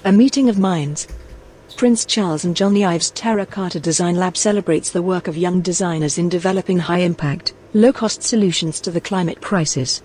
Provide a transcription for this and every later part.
A meeting of minds. Prince Charles and Jony Ive's Terracarta Design Lab celebrates the work of young designers in developing high-impact, low-cost solutions to the climate crisis.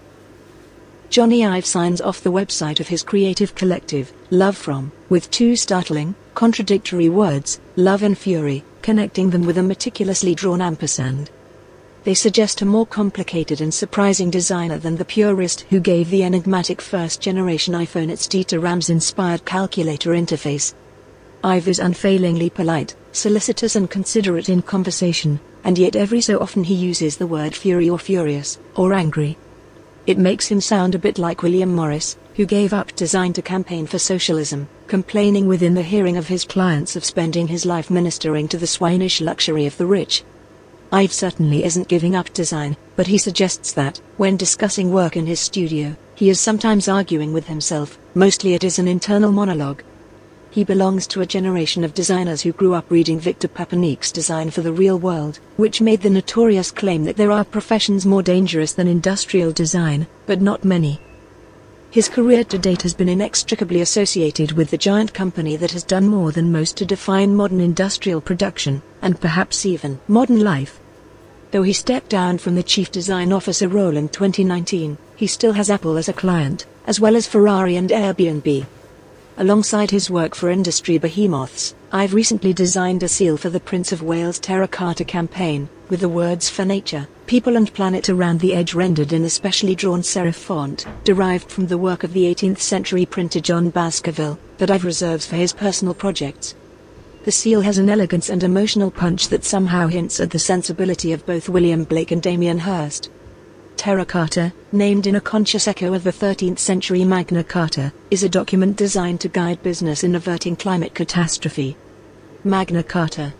Jony Ive signs off the website of his creative collective, Love From, with two startling, contradictory words, love and fury, connecting them with a meticulously drawn ampersand. They suggest a more complicated and surprising designer than the purist who gave the enigmatic first-generation iPhone its Dieter Rams-inspired calculator interface. Ive is unfailingly polite, solicitous and considerate in conversation, and yet every so often he uses the word fury or furious, or angry. It makes him sound a bit like William Morris, who gave up design to campaign for socialism, complaining within the hearing of his clients of spending his life ministering to the swinish luxury of the rich. Ive certainly isn't giving up design, but he suggests that, when discussing work in his studio, he is sometimes arguing with himself. Mostly it is an internal monologue. He belongs to a generation of designers who grew up reading Victor Papanik's Design for the Real World, which made the notorious claim that there are professions more dangerous than industrial design, but not many. His career to date has been inextricably associated with the giant company that has done more than most to define modern industrial production, and perhaps even modern life. Though he stepped down from the chief design officer role in 2019, he still has Apple as a client, as well as Ferrari and Airbnb. Alongside his work for industry behemoths, Ive recently designed a seal for the Prince of Wales Terracarta campaign, with the words "For Nature, People and Planet" around the edge rendered in a specially drawn serif font, derived from the work of the 18th century printer John Baskerville, that Ive reserves for his personal projects. The seal has an elegance and emotional punch that somehow hints at the sensibility of both William Blake and Damien Hirst. Terracarta, named in a conscious echo of the 13th century Magna Carta, is a document designed to guide business in averting climate catastrophe. Magna Carta,